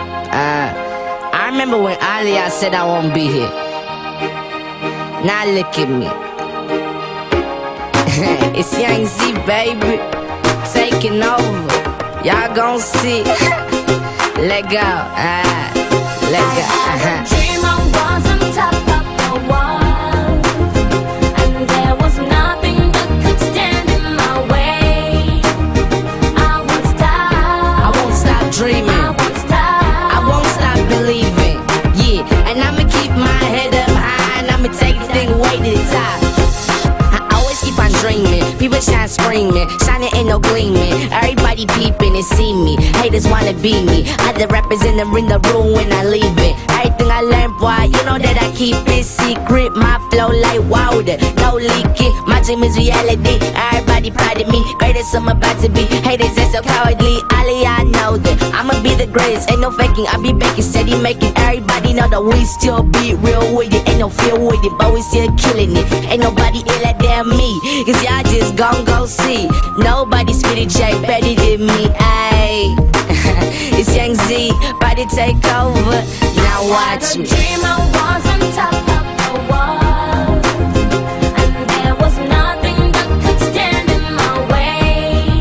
I remember when Aliyah said I won't be here. Now look at me. It's Young Z, baby, taking over. Y'all gon' see. Let go, let go. I had a dream I was on top of the world, and there was nothing that could stand in my way. I won't stop. I won't stop dreaming. I won't stop. I won't stop believing. Yeah, and I'ma keep my head up high, and I'ma take this thing way to the top. I always keep on dreaming. People shine screaming, shining ain't no gleaming. Everybody peeping and see me. Haters wanna be me. Other rappers in the room when I leave it. Everything I learned, boy, you know that I keep it secret. My flow like water, no leaking. My dream is reality. Everybody proud of me. Greatest I'm about to be. Haters are so cowardly. Aliyah know that I'ma be the greatest. Ain't no faking. I be baking, steady making. Everybody know that we still be real with it. Ain't no fear with it, but we still killing it. Ain't nobody iller than me, cause y'all just gon' go see. Nobody spit it J better than me, ayy. It's Young Z, about to take over. Now watch me. I had a dream I was on top of the world, and there was nothing that could stand in my way.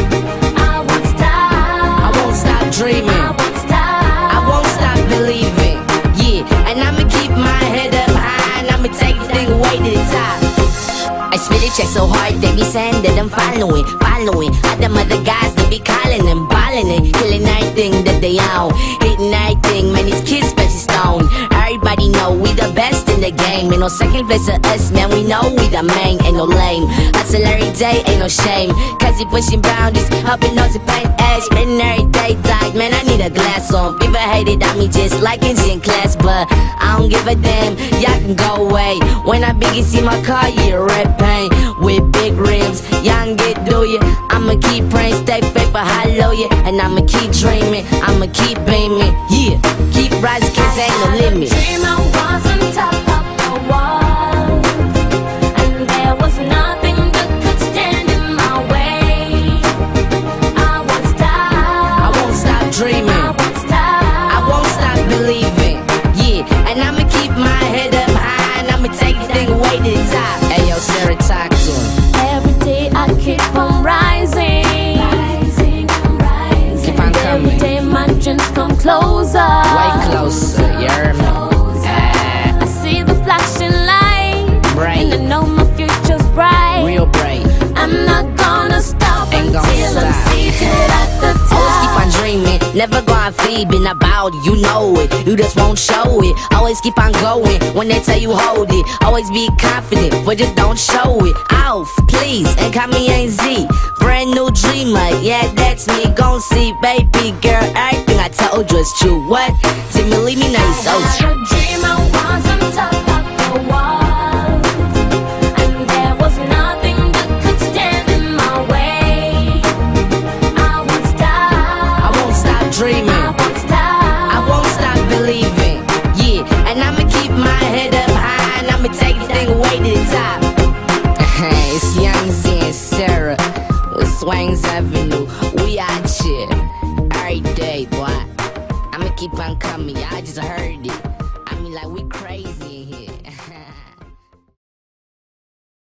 I won't stop. I won't stop dreaming. I won't stop. I won't stop believing. Yeah, and I'ma keep my head up high, and I'ma take this thing way to the top. I spit it check so hard, they be saying that I'm following. Other guys, they be calling and balling it, killing everything that they own, hitting everything, man, these kids especially stone. Everybody know we the best in the game, ain't no second place to us, man, we know we the main, ain't no lame. Hustle every day, ain't no shame, cause he pushing boundaries, helping those who paint edge, spending every day died, man, I need a glass on. People hated on me just like in gym class, but I don't give a damn, y'all can go away. When I begin see my car, yeah, red paint with big rims, y'all get do ya. I'ma keep praying, stay faithful, hallelujah, and I'ma keep dreaming, I'ma keep beaming, yeah, keep rising, cause ain't no limit. I had a dream I was on top of the world, and there was nothing that could stand in my way. I won't stop. I won't stop dreaming. I won't stop. I won't stop believing. Yeah, and I'ma keep my head up high, and I'ma take this thing way to the top. Hey yo, Sarah, talk to him. Every day I keep on rising, Keep on coming. every day my dreams come closer. Way closer, you heard me? I see the flashing light, Bright. and I know my future's bright. Real brave. I'm not gonna stop Ain't until gonna I'm stop. seated at the Always keep top. on dreaming, never gonna feebing about it, you know it. You just won't show it. Always keep on going when they tell you hold it. Always be confident, but just don't show it. Off, please, and call me Young Z. Brand new dreamer, yeah, that's me. Gon' see, baby girl, everything I told you is true. What? Till me leave me now, you so I had a dream